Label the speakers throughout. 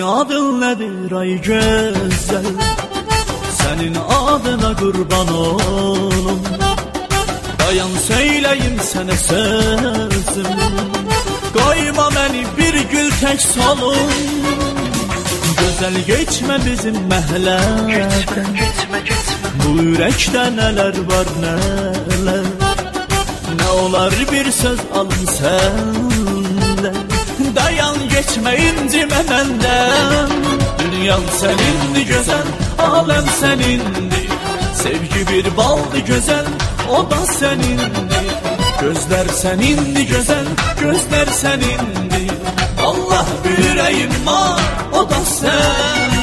Speaker 1: adın nedir ay güzel? Senin adına kurban olum. Dayan söyleyeyim sana sözüm. Koyma beni bir gül tek solum. Güzel geçme bizim məhəllədən. Bu ürəkdə nələr var nələr. Nə olar bir söz alın səndən. Dayan geçme incime benden. Dünyam senindi güzel, alem senindi. Sevgi bir baldı güzel, o da senindi. Gözler senindi güzel, gözler senindi. Allah bir yüreğim var, o da sen.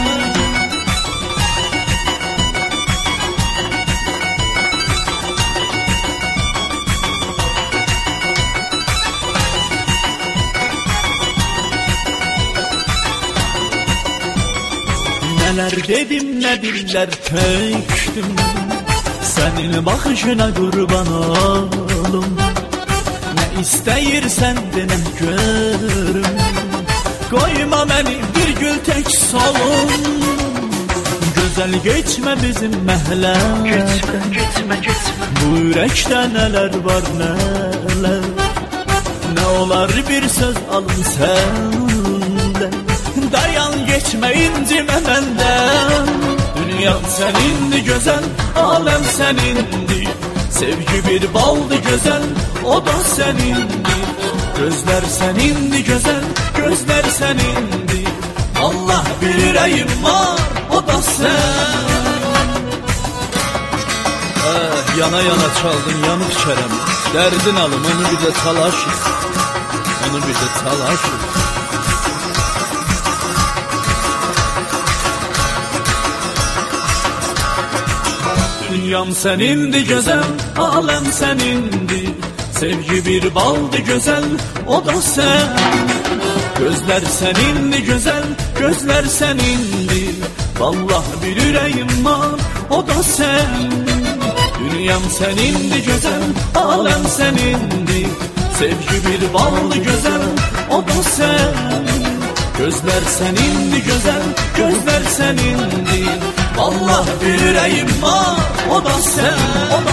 Speaker 1: Neler dedim ne diller töktüm. Senin bakışına kurban olum. Ne isteyirsen de ne görüm. Koyma beni bir gül tek solum. Güzel geçme bizim məhəllədən. Bu ürəkdə nələr var nələr. Ne olar bir söz alın səndən. Dayan geçme incime benden. Dünyam senindi güzel, alem senindi. Sevgi bir baldı güzel, o da senindi. Gözler senindi güzel, gözler senindi. Allah bir yüreğim var, o da sen. Yana yana çaldın yanık çərəm. Dərdin alım onu bir de talaşız. Onu bir de talaşız. Dünyam senindi güzel, alem senindi. Sevgi bir baldı güzel, o da sen. Gözler senindi güzel, gözler senindi. Vallahi bir yüreğim var, o da sen. Dünyam senindi güzel, alem senindi. Sevgi bir baldı güzel, o da sen. Gözler senindi güzel, gözler senindi. Vallahi bir yüreğim var, o da sen.